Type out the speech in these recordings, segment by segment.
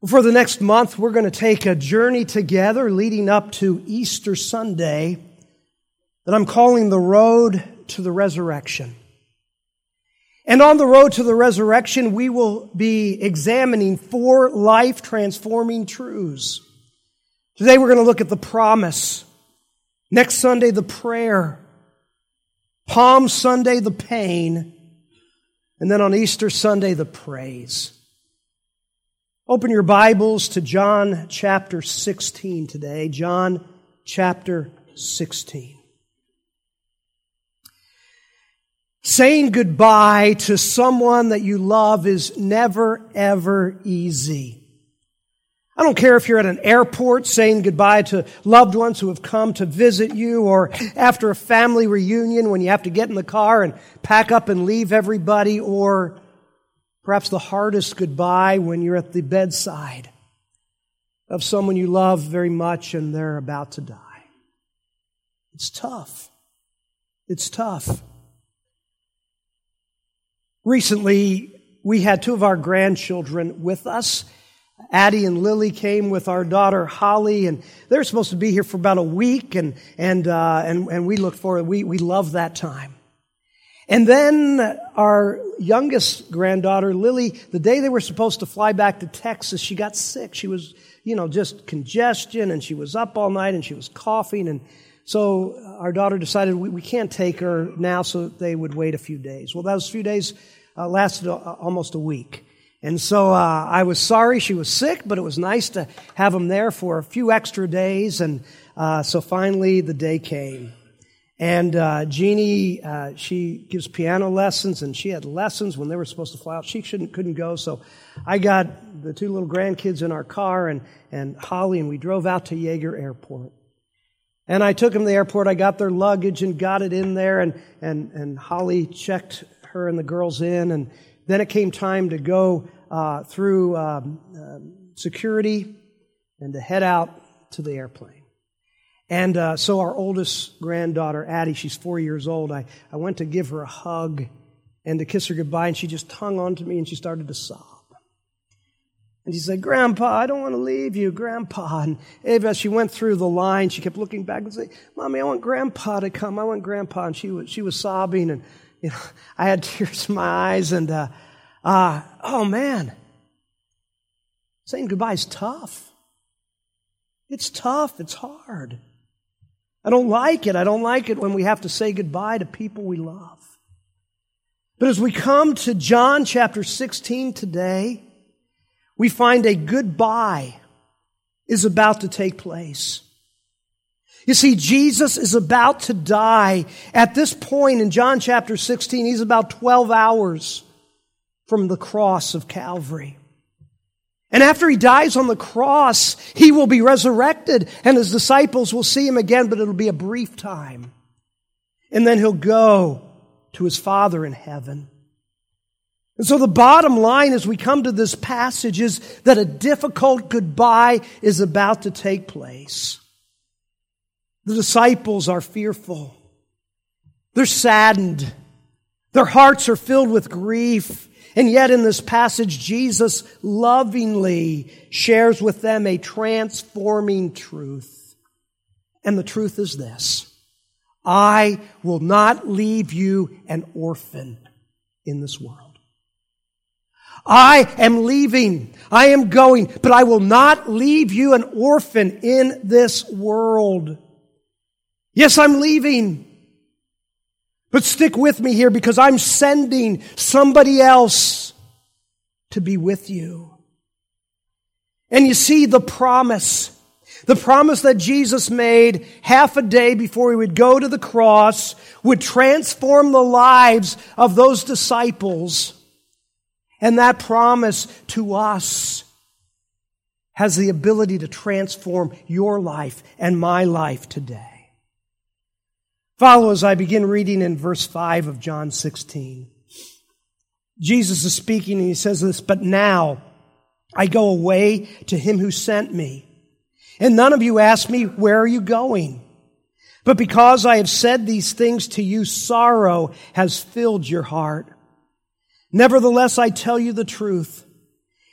For the next month, we're going to take a journey together leading up to Easter Sunday that I'm calling the Road to the Resurrection. And on the road to the resurrection, we will be examining 4 life-transforming truths. Today we're going to look at the promise. Next Sunday, the prayer. Palm Sunday, the pain. And then on Easter Sunday, the praise. Open your Bibles to John chapter 16 today. John chapter 16. Saying goodbye to someone that you love is never, ever easy. I don't care if you're at an airport saying goodbye to loved ones who have come to visit you, or after a family reunion when you have to get in the car and pack up and leave everybody, or perhaps the hardest goodbye when you're at the bedside of someone you love very much and they're about to die. It's tough. It's tough. Recently, we had 2 of our grandchildren with us. Addie and Lily came with our daughter Holly, and they were supposed to be here for about a week, and we looked forward. We loved that time. And then our youngest granddaughter, Lily, the day they were supposed to fly back to Texas, she got sick. She was, just congestion, and she was up all night, and she was coughing. And so our daughter decided we can't take her now, so they would wait a few days. Well, those few days lasted almost a week. And so I was sorry she was sick, but it was nice to have them there for a few extra days. And so finally the day came. And Jeannie, she gives piano lessons, and she had lessons when they were supposed to fly out. She couldn't go, so I got the 2 little grandkids in our car and Holly, and we drove out to Yeager Airport. And I took them to the airport. I got their luggage and got it in there, and Holly checked her and the girls in, and then it came time to go through security and to head out to the airplane. And so our oldest granddaughter, Addie, she's 4 years old. I went to give her a hug and to kiss her goodbye, and she just hung on to me and she started to sob. And she said, "Grandpa, I don't want to leave you, Grandpa." And as she went through the line, she kept looking back and saying, "Mommy, I want Grandpa to come. I want Grandpa." And she was sobbing, and I had tears in my eyes. And oh man, saying goodbye is tough. It's tough. It's hard. I don't like it. I don't like it when we have to say goodbye to people we love. But as we come to John chapter 16 today, we find a goodbye is about to take place. You see, Jesus is about to die. At this point in John chapter 16, he's about 12 hours from the cross of Calvary. And after he dies on the cross, he will be resurrected, and his disciples will see him again, but it'll be a brief time. And then he'll go to his Father in heaven. And so the bottom line as we come to this passage is that a difficult goodbye is about to take place. The disciples are fearful. They're saddened. Their hearts are filled with grief. And yet in this passage, Jesus lovingly shares with them a transforming truth. And the truth is this: I will not leave you an orphan in this world. I am leaving. I am going, but I will not leave you an orphan in this world. Yes, I'm leaving. But stick with me here, because I'm sending somebody else to be with you. And you see the promise that Jesus made half a day before he would go to the cross would transform the lives of those disciples. And that promise to us has the ability to transform your life and my life today. Follow as I begin reading in verse 5 of John 16. Jesus is speaking and he says this, "But now I go away to him who sent me. And none of you ask me, 'Where are you going?' But because I have said these things to you, sorrow has filled your heart. Nevertheless, I tell you the truth.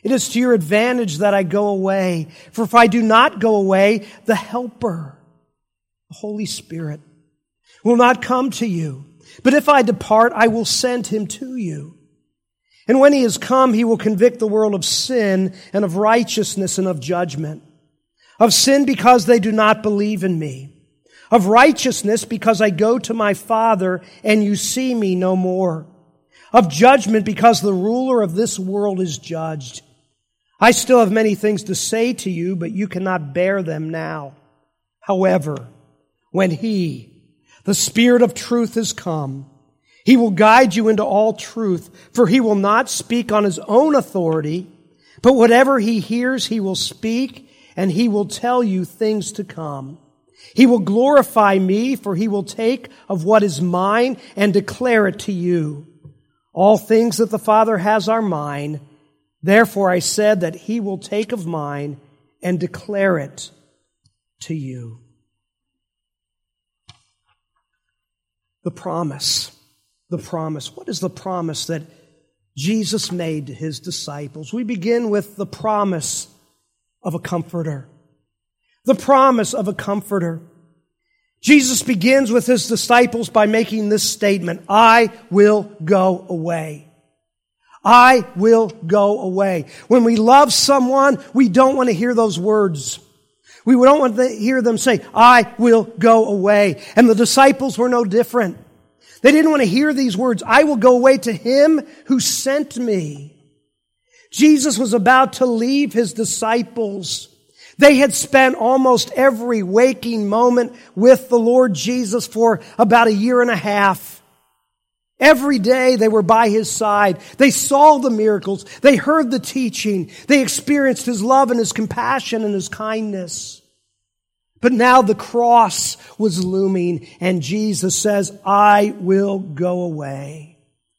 It is to your advantage that I go away. For if I do not go away, the Helper, the Holy Spirit, will not come to you. But if I depart, I will send him to you. And when he has come, he will convict the world of sin and of righteousness and of judgment. Of sin because they do not believe in me. Of righteousness because I go to my Father and you see me no more. Of judgment because the ruler of this world is judged. I still have many things to say to you, but you cannot bear them now. However, when he, the Spirit of truth, has come, he will guide you into all truth, for he will not speak on his own authority, but whatever he hears he will speak, and he will tell you things to come. He will glorify me, for he will take of what is mine and declare it to you. All things that the Father has are mine. Therefore I said that he will take of mine and declare it to you. The promise. The promise. What is the promise that Jesus made to his disciples? We begin with the promise of a comforter. The promise of a comforter. Jesus begins with his disciples by making this statement, I will go away. I will go away. When we love someone, we don't want to hear those words. We don't want to hear them say, I will go away. And the disciples were no different. They didn't want to hear these words, I will go away to him who sent me. Jesus was about to leave his disciples. They had spent almost every waking moment with the Lord Jesus for about a year and a half. Every day they were by his side. They saw the miracles. They heard the teaching. They experienced his love and his compassion and his kindness. But now the cross was looming, and Jesus says, I will go away.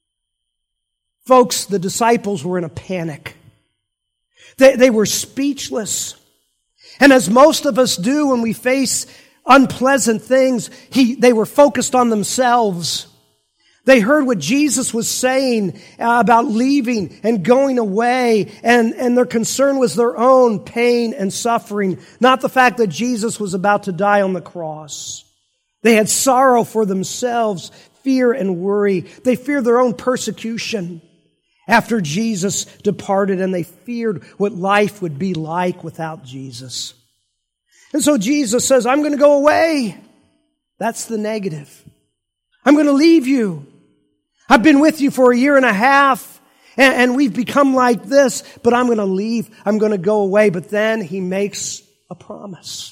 Folks, the disciples were in a panic. They were speechless. And as most of us do when we face unpleasant things, they were focused on themselves. They heard what Jesus was saying about leaving and going away, and their concern was their own pain and suffering, not the fact that Jesus was about to die on the cross. They had sorrow for themselves, fear and worry. They feared their own persecution after Jesus departed, and they feared what life would be like without Jesus. And so Jesus says, I'm going to go away. That's the negative. I'm going to leave you. I've been with you for a year and a half, and we've become like this, but I'm going to leave. I'm going to go away. But then he makes a promise.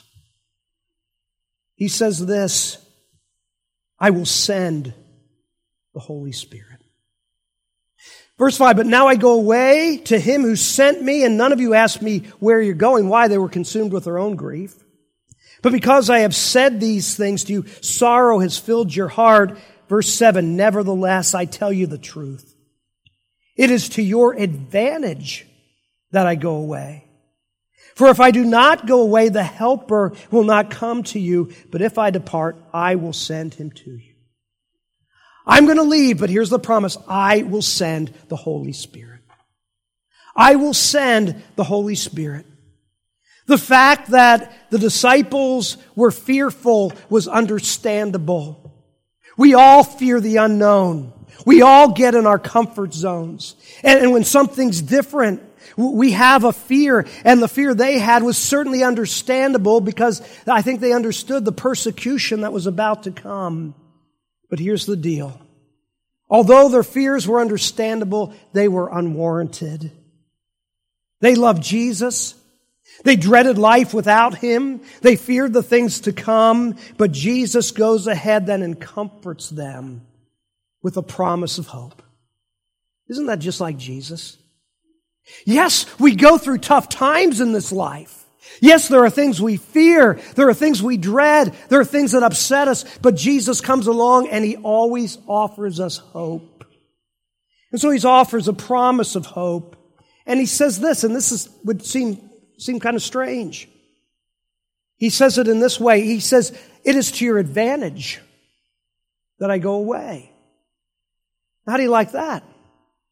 He says this, I will send the Holy Spirit. Verse 5, but now I go away to him who sent me, and none of you asked me where you're going. Why? They were consumed with their own grief. But because I have said these things to you, sorrow has filled your heart. Verse 7, nevertheless, I tell you the truth. It is to your advantage that I go away. For if I do not go away, the Helper will not come to you. But if I depart, I will send him to you. I'm going to leave, but here's the promise. I will send the Holy Spirit. I will send the Holy Spirit. The fact that the disciples were fearful was understandable. We all fear the unknown. We all get in our comfort zones. And when something's different, we have a fear. And the fear they had was certainly understandable because I think they understood the persecution that was about to come. But here's the deal. Although their fears were understandable, they were unwarranted. They loved Jesus. They dreaded life without him. They feared the things to come. But Jesus goes ahead then and comforts them with a promise of hope. Isn't that just like Jesus? Yes, we go through tough times in this life. Yes, there are things we fear. There are things we dread. There are things that upset us. But Jesus comes along and he always offers us hope. And so he offers a promise of hope. And he says this, and would seem kind of strange. He says it in this way. He says, it is to your advantage that I go away. How do you like that?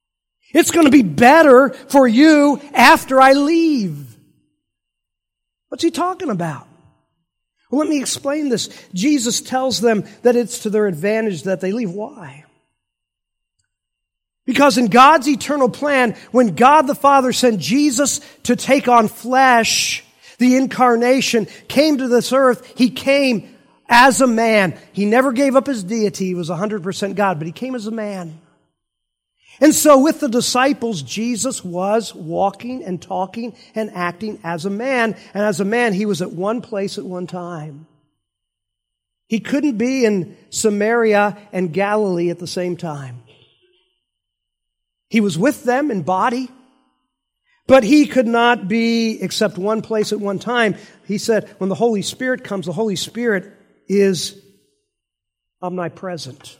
It's going to be better for you after I leave. What's he talking about? Well, let me explain this. Jesus tells them that it's to their advantage that they leave. Why? Because in God's eternal plan, when God the Father sent Jesus to take on flesh, the incarnation came to this earth, He came as a man. He never gave up His deity. He was 100% God, but He came as a man. And so with the disciples, Jesus was walking and talking and acting as a man. And as a man, He was at one place at one time. He couldn't be in Samaria and Galilee at the same time. He was with them in body, but He could not be except one place at one time. He said, when the Holy Spirit comes, the Holy Spirit is omnipresent.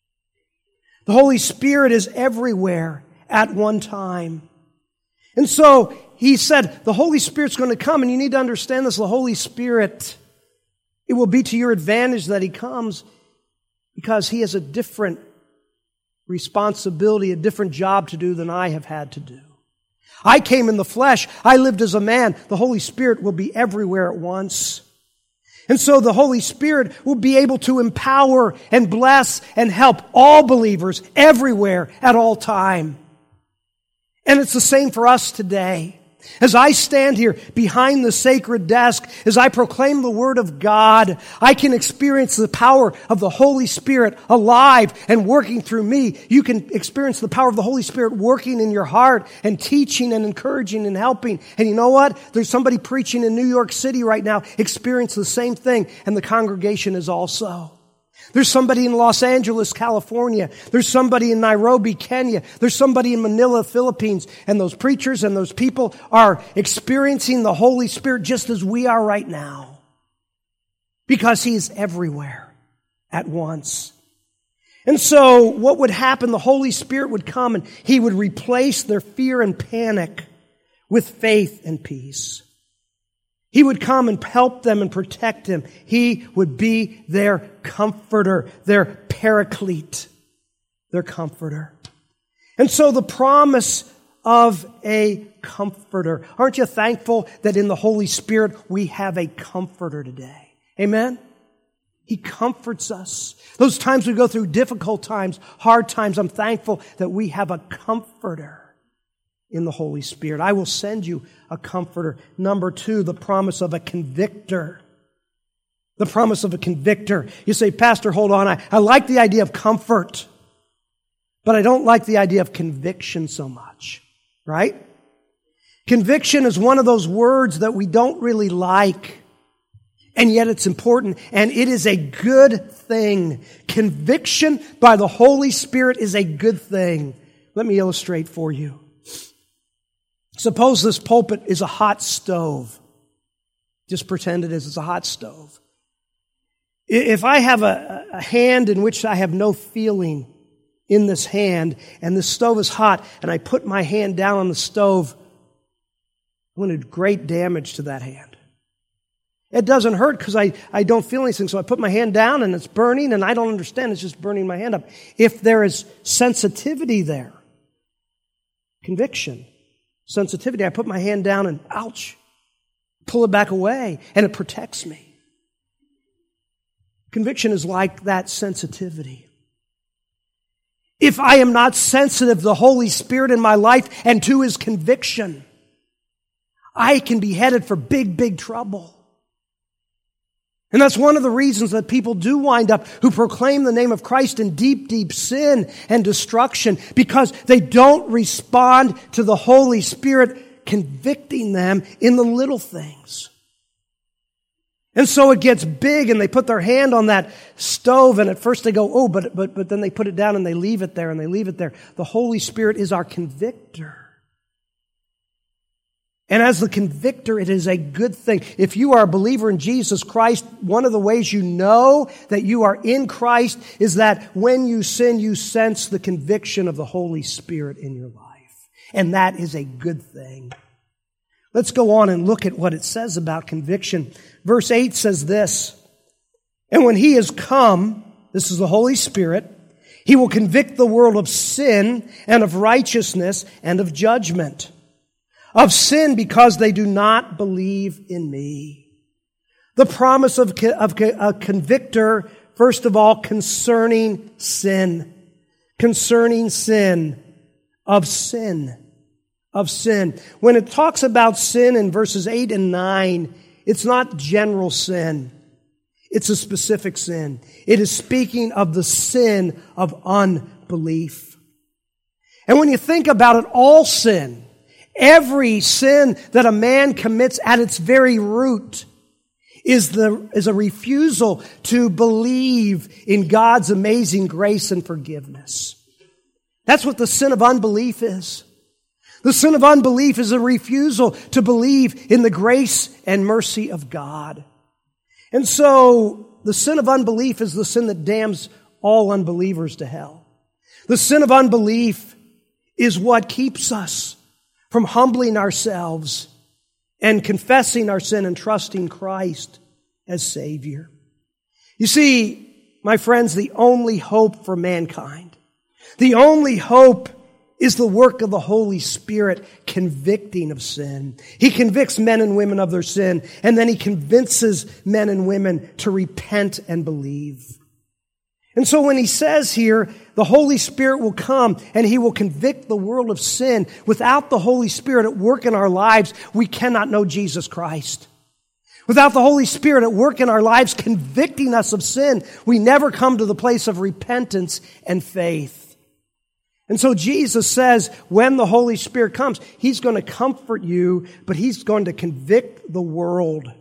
The Holy Spirit is everywhere at one time. And so He said, the Holy Spirit's going to come, and you need to understand this. The Holy Spirit, it will be to your advantage that He comes because He has a different responsibility, a different job to do than I have had to do. I came in the flesh. I lived as a man. The Holy Spirit will be everywhere at once. And so the Holy Spirit will be able to empower and bless and help all believers everywhere at all time. And it's the same for us today. As I stand here behind the sacred desk, as I proclaim the Word of God, I can experience the power of the Holy Spirit alive and working through me. You can experience the power of the Holy Spirit working in your heart and teaching and encouraging and helping. And you know what? There's somebody preaching in New York City right now, experience the same thing, and the congregation is also. There's somebody in Los Angeles, California. There's somebody in Nairobi, Kenya. There's somebody in Manila, Philippines. And those preachers and those people are experiencing the Holy Spirit just as we are right now. Because He is everywhere at once. And so what would happen? The Holy Spirit would come and He would replace their fear and panic with faith and peace. He would come and help them and protect them. He would be their comforter, their paraclete, their comforter. And so the promise of a comforter. Aren't you thankful that in the Holy Spirit we have a comforter today? Amen? He comforts us. Those times we go through difficult times, hard times, I'm thankful that we have a comforter in the Holy Spirit. I will send you a comforter. Number 2, the promise of a convictor. The promise of a convictor. You say, Pastor, hold on. I like the idea of comfort, but I don't like the idea of conviction so much. Right? Conviction is one of those words that we don't really like, and yet it's important, and it is a good thing. Conviction by the Holy Spirit is a good thing. Let me illustrate for you. Suppose this pulpit is a hot stove. Just pretend it is. It's a hot stove. If I have a hand in which I have no feeling in this hand, and the stove is hot, and I put my hand down on the stove, I'm going to do great damage to that hand. It doesn't hurt because I don't feel anything, so I put my hand down and it's burning, and I don't understand. It's just burning my hand up. If there is sensitivity there, conviction, sensitivity, I put my hand down and ouch, pull it back away, and it protects me. Conviction is like that sensitivity. If I am not sensitive to the Holy Spirit in my life and to His conviction, I can be headed for big, big trouble. And that's one of the reasons that people do wind up who proclaim the name of Christ in deep, deep sin and destruction, because they don't respond to the Holy Spirit convicting them in the little things. And so it gets big, and they put their hand on that stove, and at first they go, oh, but then they put it down and they leave it there and they leave it there. The Holy Spirit is our convictor. And as the convictor, it is a good thing. If you are a believer in Jesus Christ, one of the ways you know that you are in Christ is that when you sin, you sense the conviction of the Holy Spirit in your life. And that is a good thing. Let's go on and look at what it says about conviction. Verse 8 says this, and when He has come, this is the Holy Spirit, He will convict the world of sin and of righteousness and of judgment. Of sin because they do not believe in me. The promise of a convictor, first of all, concerning sin. Concerning sin. Of sin. Of sin. When it talks about sin in verses 8 and 9, it's not general sin. It's a specific sin. It is speaking of the sin of unbelief. And when you think about it, all sin, every sin that a man commits at its very root is a refusal to believe in God's amazing grace and forgiveness. That's what the sin of unbelief is. The sin of unbelief is a refusal to believe in the grace and mercy of God. And so, the sin of unbelief is the sin that damns all unbelievers to hell. The sin of unbelief is what keeps us from humbling ourselves and confessing our sin and trusting Christ as Savior. You see, my friends, the only hope for mankind, the only hope is the work of the Holy Spirit convicting of sin. He convicts men and women of their sin, and then He convinces men and women to repent and believe. And so when He says here, the Holy Spirit will come and He will convict the world of sin, without the Holy Spirit at work in our lives, we cannot know Jesus Christ. Without the Holy Spirit at work in our lives convicting us of sin, we never come to the place of repentance and faith. And so Jesus says, when the Holy Spirit comes, He's going to comfort you, but He's going to convict the world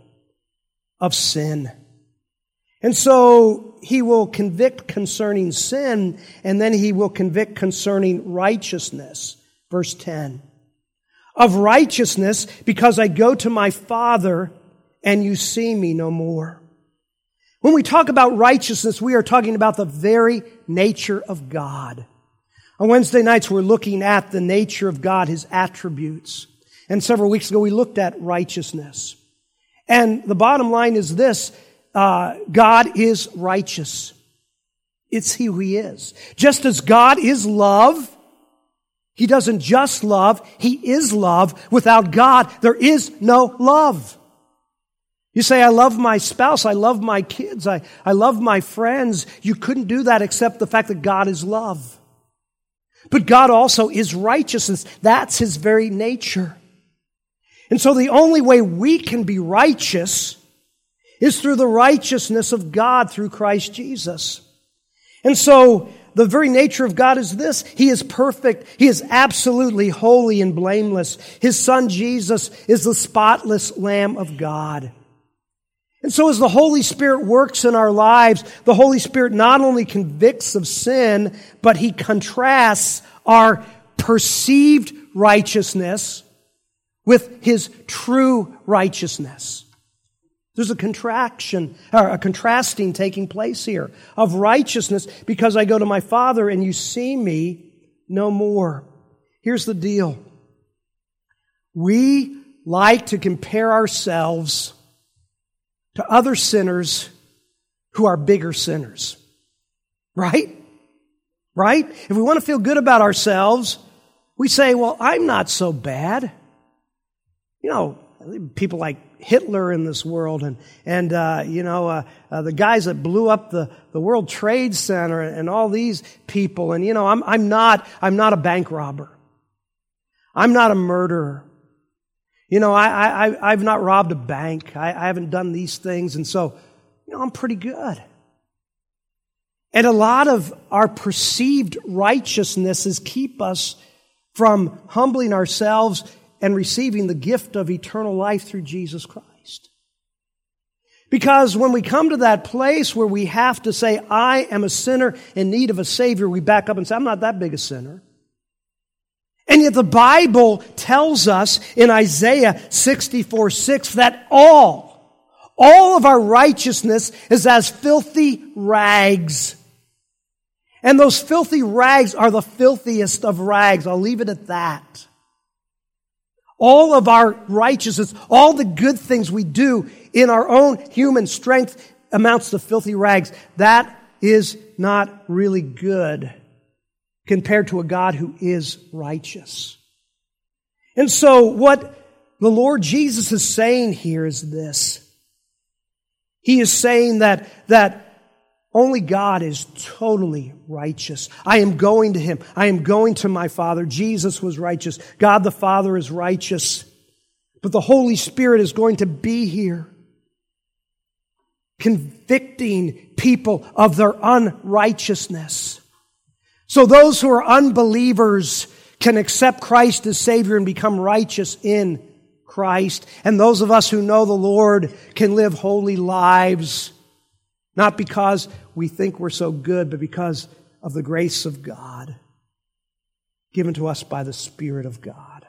of sin. And so He will convict concerning sin, and then He will convict concerning righteousness. Verse 10. Of righteousness, because I go to my Father, and you see me no more. When we talk about righteousness, we are talking about the very nature of God. On Wednesday nights, we're looking at the nature of God, His attributes. And several weeks ago, we looked at righteousness. And the bottom line is this, God is righteous. It's who He is. Just as God is love, He doesn't just love, He is love. Without God, there is no love. You say, I love my spouse, I love my kids, I love my friends. You couldn't do that except the fact that God is love. But God also is righteousness. That's His very nature. And so the only way we can be righteous is through the righteousness of God through Christ Jesus. And so the very nature of God is this. He is perfect. He is absolutely holy and blameless. His Son Jesus is the spotless Lamb of God. And so as the Holy Spirit works in our lives, the Holy Spirit not only convicts of sin, but He contrasts our perceived righteousness with His true righteousness. There's a contrasting taking place here of righteousness because I go to my Father and you see me no more. Here's the deal. We like to compare ourselves to other sinners who are bigger sinners. Right? Right? If we want to feel good about ourselves, we say, well, I'm not so bad. You know, people like Hitler in this world and the guys that blew up the World Trade Center and all these people. And, I'm not a bank robber. I'm not a murderer. I've not robbed a bank. I haven't done these things. And so, I'm pretty good. And a lot of our perceived righteousnesses keep us from humbling ourselves and receiving the gift of eternal life through Jesus Christ. Because when we come to that place where we have to say, I am a sinner in need of a Savior, we back up and say, I'm not that big a sinner. And yet the Bible tells us in Isaiah 64:6 that all of our righteousness is as filthy rags. And those filthy rags are the filthiest of rags. I'll leave it at that. All of our righteousness, all the good things we do in our own human strength amounts to filthy rags. That is not really good compared to a God who is righteous. And so what the Lord Jesus is saying here is this. He is saying that only God is totally righteous. I am going to Him. I am going to my Father. Jesus was righteous. God the Father is righteous. But the Holy Spirit is going to be here, convicting people of their unrighteousness. So those who are unbelievers can accept Christ as Savior and become righteous in Christ. And those of us who know the Lord can live holy lives, not because we think we're so good, but because of the grace of God given to us by the Spirit of God.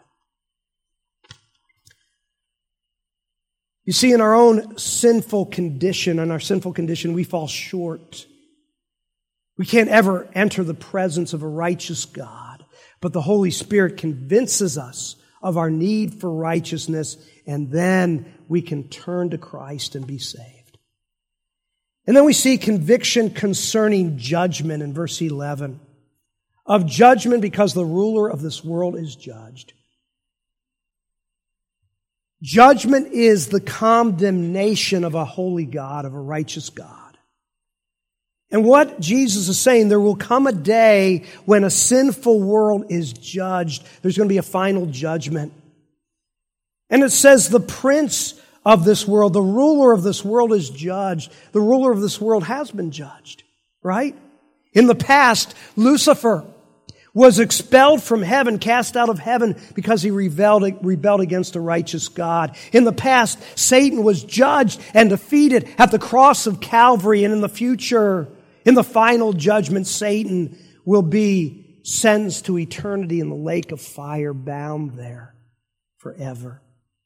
You see, in our own sinful condition, we fall short. We can't ever enter the presence of a righteous God, but the Holy Spirit convinces us of our need for righteousness, and then we can turn to Christ and be saved. And then we see conviction concerning judgment in verse 11. Of judgment because the ruler of this world is judged. Judgment is the condemnation of a holy God, of a righteous God. And what Jesus is saying, there will come a day when a sinful world is judged. There's going to be a final judgment. And it says the prince of this world, the ruler of this world is judged. The ruler of this world has been judged, right? In the past, Lucifer was expelled from heaven, cast out of heaven because he rebelled against a righteous God. In the past, Satan was judged and defeated at the cross of Calvary. And in the future, in the final judgment, Satan will be sentenced to eternity in the lake of fire, bound there forever.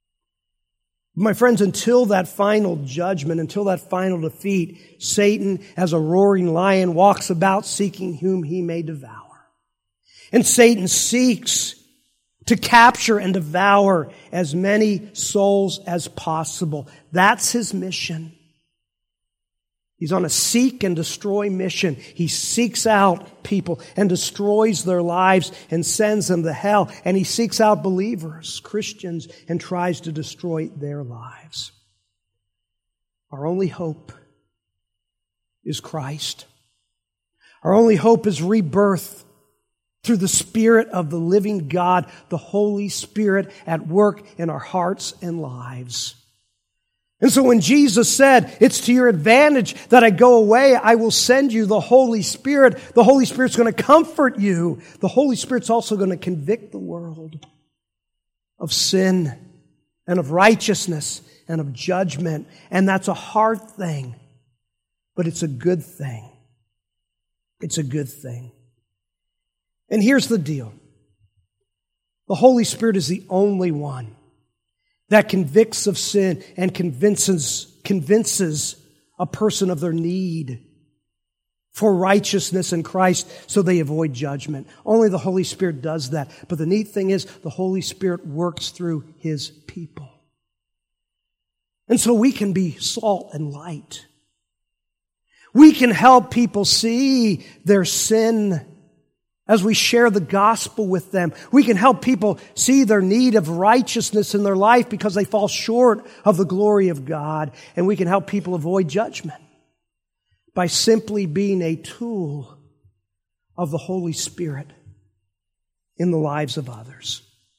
My friends, until that final judgment, until that final defeat, Satan, as a roaring lion, walks about seeking whom he may devour. And Satan seeks to capture and devour as many souls as possible. That's his mission. He's on a seek and destroy mission. He seeks out people and destroys their lives and sends them to hell. And he seeks out believers, Christians, and tries to destroy their lives. Our only hope is Christ. Our only hope is rebirth through the Spirit of the living God, the Holy Spirit at work in our hearts and lives. And so when Jesus said, it's to your advantage that I go away, I will send you the Holy Spirit Spirit's going to comfort you. The Holy Spirit's also going to convict the world of sin and of righteousness and of judgment. And that's a hard thing, but it's a good thing. It's a good thing. And here's the deal. The Holy Spirit is the only one that convicts of sin and convinces a person of their need for righteousness in Christ so they avoid judgment. Only the Holy Spirit does that. But the neat thing is the Holy Spirit works through His people. And so we can be salt and light. We can help people see their sin as we share the gospel with them. We can help people see their need of righteousness in their life because they fall short of the glory of God. And we can help people avoid judgment by simply being a tool of the Holy Spirit in the lives of others.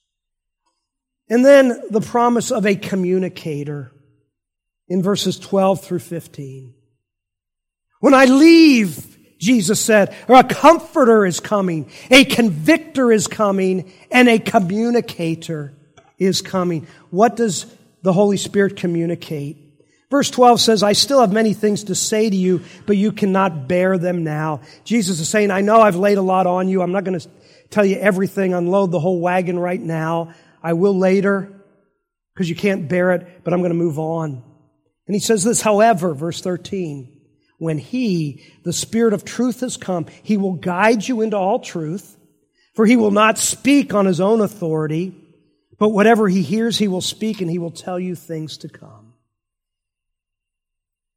And then the promise of a communicator in verses 12 through 15. When I leave, Jesus said, a comforter is coming, a convictor is coming, and a communicator is coming. What does the Holy Spirit communicate? Verse 12 says, I still have many things to say to you, but you cannot bear them now. Jesus is saying, I know I've laid a lot on you. I'm not going to tell you everything, unload the whole wagon right now. I will later, because you can't bear it, but I'm going to move on. And he says this, however, verse 13, when He, the Spirit of truth, has come, He will guide you into all truth, for He will not speak on His own authority, but whatever He hears, He will speak, and He will tell you things to come.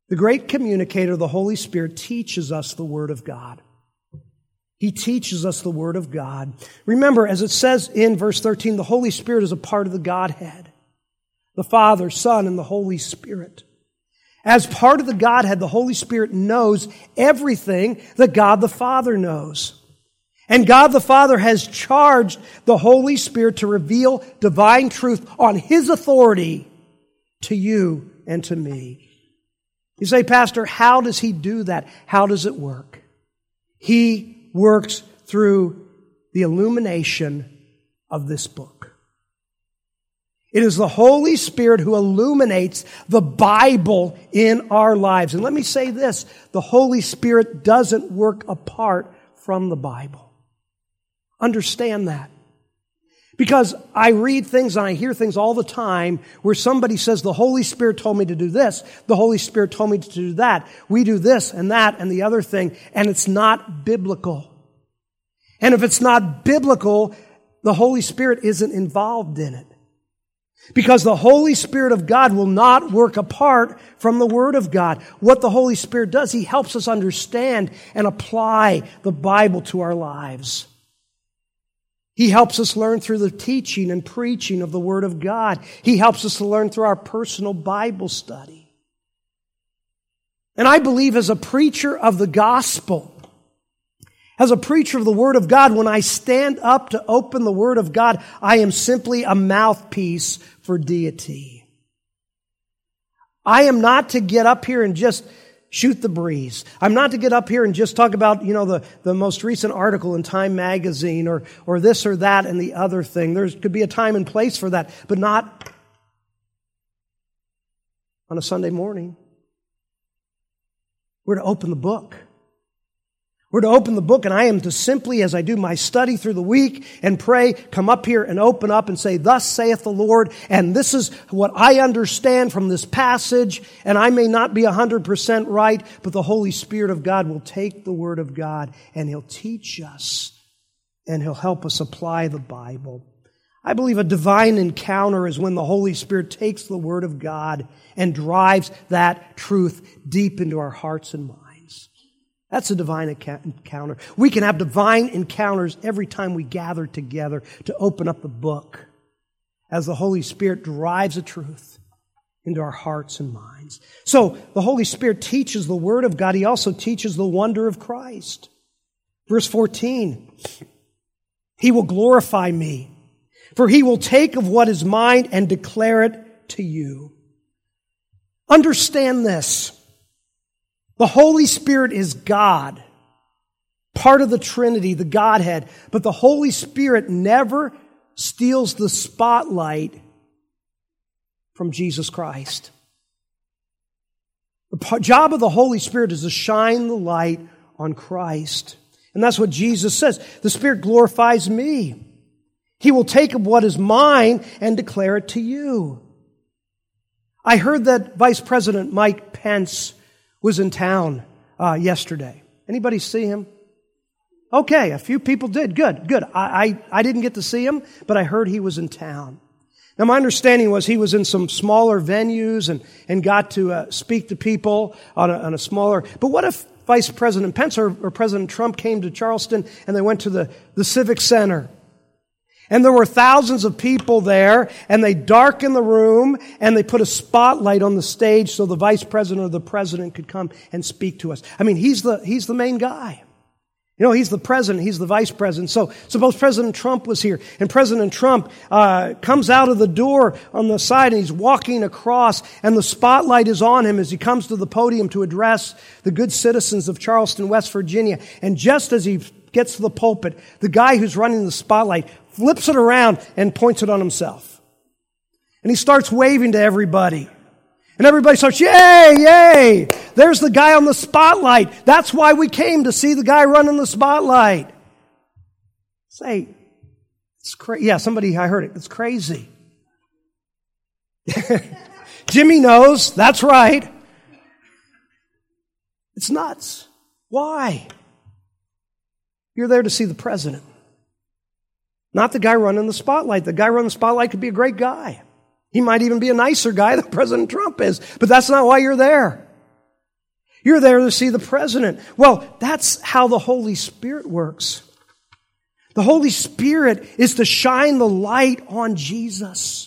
The great communicator, the Holy Spirit, teaches us the Word of God. He teaches us the Word of God. Remember, as it says in verse 13, the Holy Spirit is a part of the Godhead. The Father, Son, and the Holy Spirit. As part of the Godhead, the Holy Spirit knows everything that God the Father knows. And God the Father has charged the Holy Spirit to reveal divine truth on His authority to you and to me. You say, Pastor, how does He do that? How does it work? He works through the illumination of this book. It is the Holy Spirit who illuminates the Bible in our lives. And let me say this, the Holy Spirit doesn't work apart from the Bible. Understand that. Because I read things and I hear things all the time where somebody says, the Holy Spirit told me to do this, the Holy Spirit told me to do that, we do this and that and the other thing, and it's not biblical. And if it's not biblical, the Holy Spirit isn't involved in it. Because the Holy Spirit of God will not work apart from the Word of God. What the Holy Spirit does, He helps us understand and apply the Bible to our lives. He helps us learn through the teaching and preaching of the Word of God. He helps us to learn through our personal Bible study. And I believe as a preacher of the gospel, as a preacher of the Word of God, when I stand up to open the Word of God, I am simply a mouthpiece for deity. I am not to get up here and just shoot the breeze. I'm not to get up here and just talk about, the most recent article in Time magazine or this or that and the other thing. There could be a time and place for that, but not on a Sunday morning. We're to open the book. We're to open the book, and I am to simply, as I do my study through the week and pray, come up here and open up and say, thus saith the Lord, and this is what I understand from this passage, and I may not be 100% right, but the Holy Spirit of God will take the Word of God, and He'll teach us, and He'll help us apply the Bible. I believe a divine encounter is when the Holy Spirit takes the Word of God and drives that truth deep into our hearts and minds. That's a divine encounter. We can have divine encounters every time we gather together to open up the book as the Holy Spirit drives the truth into our hearts and minds. So the Holy Spirit teaches the Word of God. He also teaches the wonder of Christ. Verse 14, He will glorify me, for He will take of what is mine and declare it to you. Understand this. The Holy Spirit is God, part of the Trinity, the Godhead, but the Holy Spirit never steals the spotlight from Jesus Christ. The job of the Holy Spirit is to shine the light on Christ. And that's what Jesus says. The Spirit glorifies me. He will take of what is mine and declare it to you. I heard that Vice President Mike Pence was in town yesterday. Anybody see him? Okay, a few people did. Good. I didn't get to see him, but I heard he was in town. Now, my understanding was he was in some smaller venues and got to speak to people on a smaller... But what if Vice President Pence or President Trump came to Charleston and they went to the Civic Center? And there were thousands of people there, and they darkened the room, and they put a spotlight on the stage so the vice president or the president could come and speak to us. I mean, he's the main guy. He's the president, he's the vice president. So suppose President Trump was here, and President Trump comes out of the door on the side, and he's walking across, and the spotlight is on him as he comes to the podium to address the good citizens of Charleston, West Virginia. And just as he gets to the pulpit, the guy who's running the spotlight flips it around and points it on himself. And he starts waving to everybody. And everybody starts, yay, yay! There's the guy on the spotlight. That's why we came, to see the guy running the spotlight. Say, it's crazy. Yeah, I heard it. It's crazy. Jimmy knows. That's right. It's nuts. Why? You're there to see the president. Not the guy running the spotlight. The guy running the spotlight could be a great guy. He might even be a nicer guy than President Trump is. But that's not why you're there. You're there to see the president. Well, that's how the Holy Spirit works. The Holy Spirit is to shine the light on Jesus.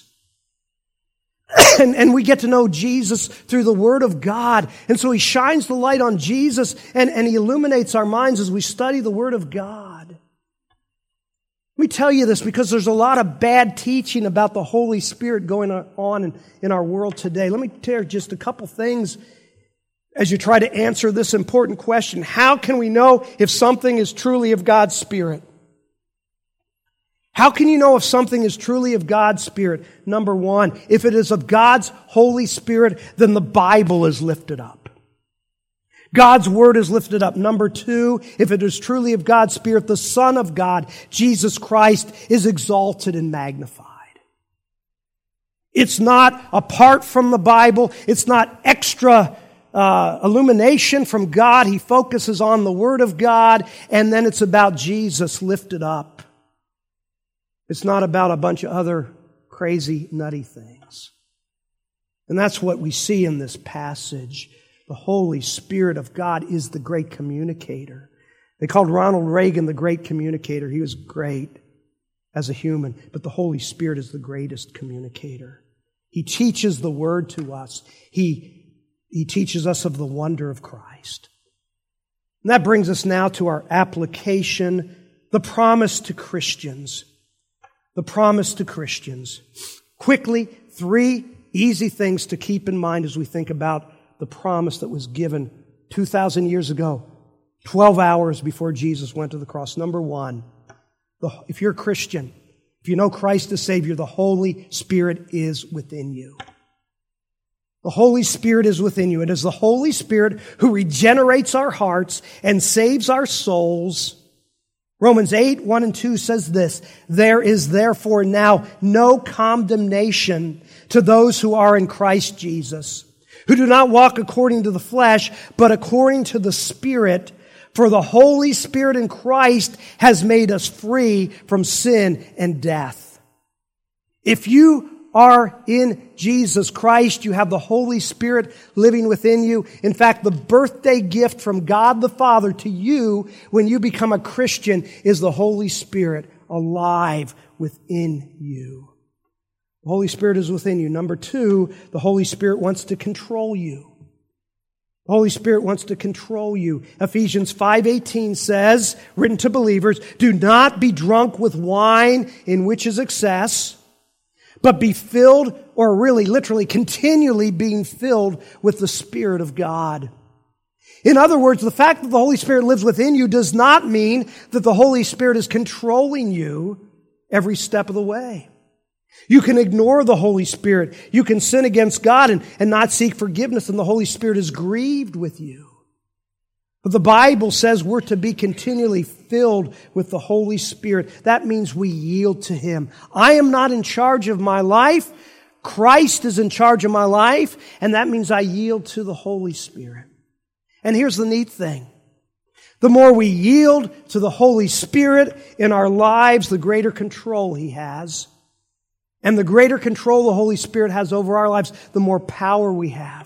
And we get to know Jesus through the Word of God. And so He shines the light on Jesus and He illuminates our minds as we study the Word of God. Let me tell you this because there's a lot of bad teaching about the Holy Spirit going on in our world today. Let me tell you just a couple things as you try to answer this important question. How can we know if something is truly of God's Spirit? How can you know if something is truly of God's Spirit? Number one, if it is of God's Holy Spirit, then the Bible is lifted up. God's Word is lifted up. Number two, if it is truly of God's Spirit, the Son of God, Jesus Christ, is exalted and magnified. It's not apart from the Bible. It's not extra illumination from God. He focuses on the Word of God, and then it's about Jesus lifted up. It's not about a bunch of other crazy, nutty things. And that's what we see in this passage. The Holy Spirit of God is the great communicator. They called Ronald Reagan the great communicator. He was great as a human, but the Holy Spirit is the greatest communicator. He teaches the Word to us. He teaches us of the wonder of Christ. And that brings us now to our application, the promise to Christians. The promise to Christians. Quickly, 3 easy things to keep in mind as we think about the promise that was given 2,000 years ago, 12 hours before Jesus went to the cross. Number one, if you're a Christian, if you know Christ as Savior, the Holy Spirit is within you. The Holy Spirit is within you. It is the Holy Spirit who regenerates our hearts and saves our souls. Romans 8, 1 and 2 says this, "There is therefore now no condemnation to those who are in Christ Jesus, who do not walk according to the flesh, but according to the Spirit. For the Holy Spirit in Christ has made us free from sin and death." If you are in Jesus Christ, you have the Holy Spirit living within you. In fact, the birthday gift from God the Father to you when you become a Christian is the Holy Spirit alive within you. The Holy Spirit is within you. Number two, the Holy Spirit wants to control you. The Holy Spirit wants to control you. Ephesians 5:18 says, written to believers, "Do not be drunk with wine in which is excess, but be filled," or really, literally, continually being filled with the Spirit of God. In other words, the fact that the Holy Spirit lives within you does not mean that the Holy Spirit is controlling you every step of the way. You can ignore the Holy Spirit. You can sin against God and not seek forgiveness, and the Holy Spirit is grieved with you. But the Bible says we're to be continually filled with the Holy Spirit. That means we yield to Him. I am not in charge of my life. Christ is in charge of my life, and that means I yield to the Holy Spirit. And here's the neat thing. The more we yield to the Holy Spirit in our lives, the greater control He has. And the greater control the Holy Spirit has over our lives, the more power we have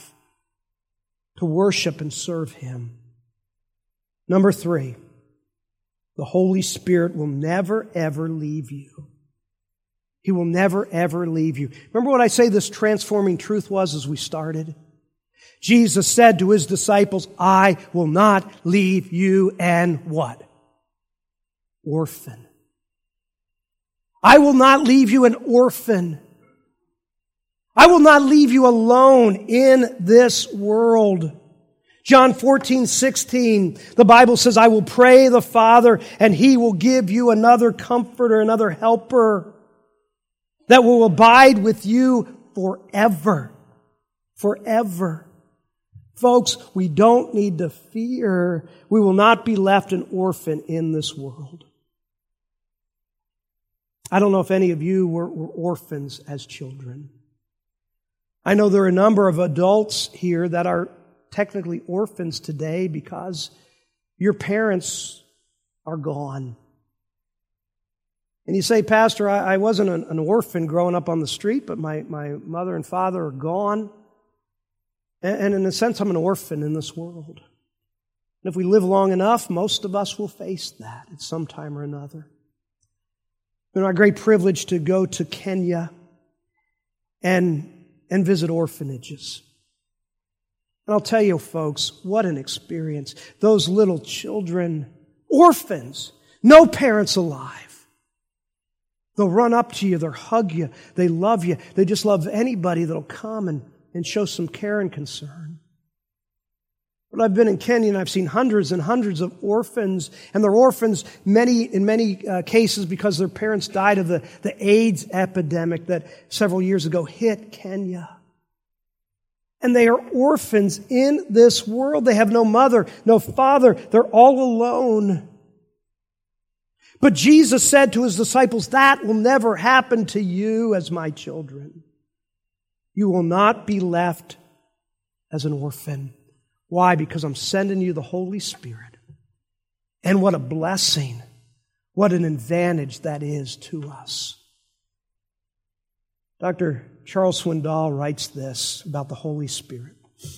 to worship and serve Him. Number 3, the Holy Spirit will never, ever leave you. He will never, ever leave you. Remember what I say this transforming truth was as we started? Jesus said to His disciples, "I will not leave you an" what? Orphan. I will not leave you an orphan. I will not leave you alone in this world. John 14:16, the Bible says, "I will pray the Father, and He will give you another comforter, another helper that will abide with you forever." Forever. Folks, we don't need to fear. We will not be left an orphan in this world. I don't know if any of you were orphans as children. I know there are a number of adults here that are technically orphans today because your parents are gone. And you say, "Pastor, I wasn't an orphan growing up on the street, but my mother and father are gone." And in a sense, I'm an orphan in this world. And if we live long enough, most of us will face that at some time or another. It's our great privilege to go to Kenya and visit orphanages. And I'll tell you, folks, what an experience. Those little children, orphans, no parents alive. They'll run up to you, they'll hug you, they love you. They just love anybody that'll come and show some care and concern. But I've been in Kenya and I've seen hundreds and hundreds of orphans, and they're orphans in many cases because their parents died of the AIDS epidemic that several years ago hit Kenya. And they are orphans in this world. They have no mother, no father. They're all alone. But Jesus said to His disciples, that will never happen to you as my children. You will not be left as an orphan. Why? Because I'm sending you the Holy Spirit. And what a blessing, what an advantage that is to us. Dr. Charles Swindoll writes this about the Holy Spirit.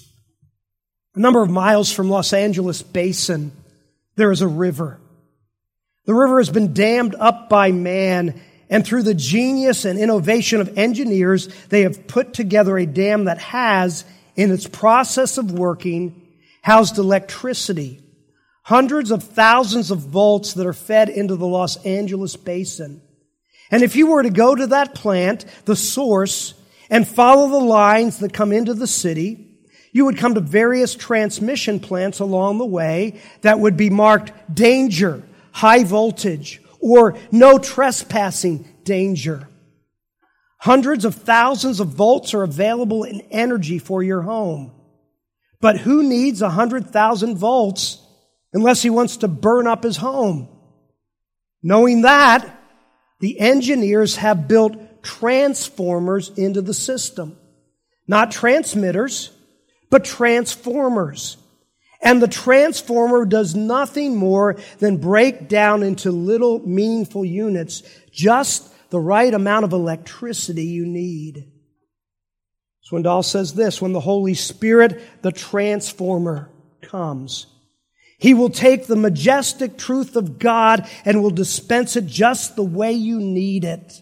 A number of miles from Los Angeles Basin, there is a river. The river has been dammed up by man, and through the genius and innovation of engineers, they have put together a dam that has, in its process of working, housed electricity. Hundreds of thousands of volts that are fed into the Los Angeles Basin. And if you were to go to that plant, the source, and follow the lines that come into the city, you would come to various transmission plants along the way that would be marked danger, high voltage, or no trespassing, danger. Hundreds of thousands of volts are available in energy for your home. But who needs 100,000 volts unless he wants to burn up his home? Knowing that, the engineers have built transformers into the system. Not transmitters, but transformers. And the transformer does nothing more than break down into little meaningful units, just the right amount of electricity you need. Swindoll says this, when the Holy Spirit, the transformer, comes, He will take the majestic truth of God and will dispense it just the way you need it.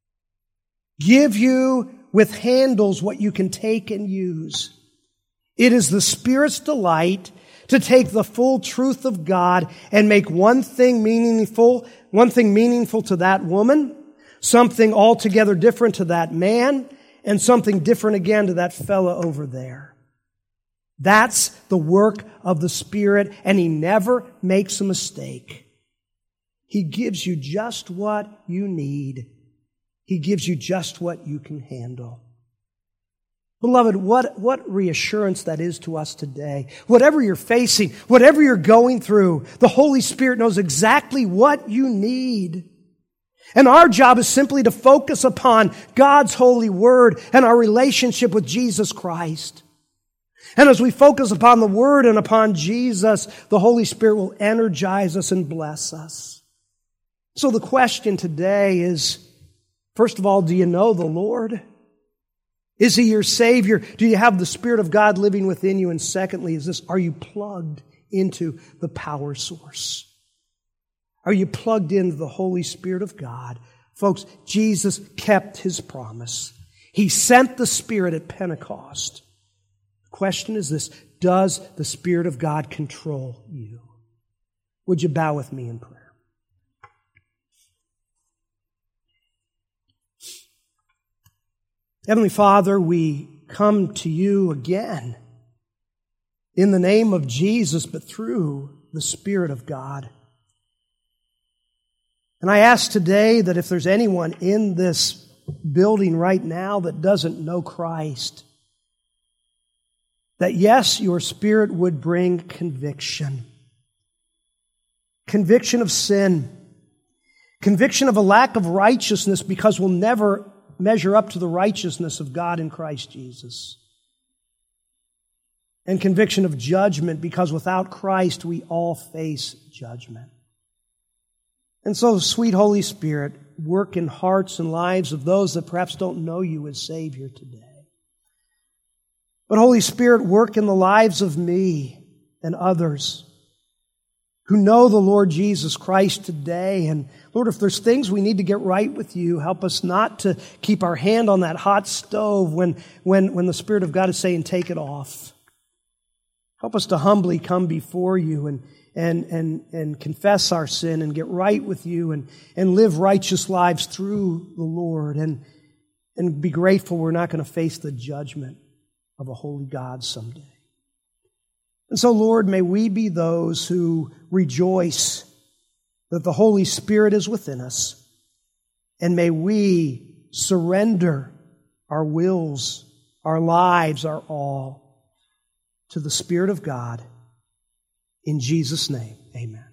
Give you with handles what you can take and use. It is the Spirit's delight to take the full truth of God and make one thing meaningful to that woman, something altogether different to that man, and something different again to that fella over there. That's the work of the Spirit, and He never makes a mistake. He gives you just what you need. He gives you just what you can handle. Beloved, what reassurance that is to us today. Whatever you're facing, whatever you're going through, the Holy Spirit knows exactly what you need. And our job is simply to focus upon God's holy word and our relationship with Jesus Christ. And as we focus upon the Word and upon Jesus, the Holy Spirit will energize us and bless us. So the question today is, first of all, do you know the Lord? Is He your Savior? Do you have the Spirit of God living within you? And secondly, are you plugged into the power source? Are you plugged into the Holy Spirit of God? Folks, Jesus kept His promise. He sent the Spirit at Pentecost. The question is this, does the Spirit of God control you? Would you bow with me in prayer? Heavenly Father, we come to You again in the name of Jesus, but through the Spirit of God. And I ask today that if there's anyone in this building right now that doesn't know Christ, that yes, Your Spirit would bring conviction. Conviction of sin. Conviction of a lack of righteousness because we'll never measure up to the righteousness of God in Christ Jesus. And conviction of judgment because without Christ we all face judgment. And so, sweet Holy Spirit, work in hearts and lives of those that perhaps don't know You as Savior today. But Holy Spirit, work in the lives of me and others who know the Lord Jesus Christ today. And Lord, if there's things we need to get right with you, help us not to keep our hand on that hot stove when the Spirit of God is saying, take it off. Help us to humbly come before you and confess our sin and get right with you and live righteous lives through the Lord and be grateful we're not going to face the judgment of a holy God someday. And so, Lord, may we be those who rejoice that the Holy Spirit is within us, and may we surrender our wills, our lives, our all to the Spirit of God. In Jesus' name, amen.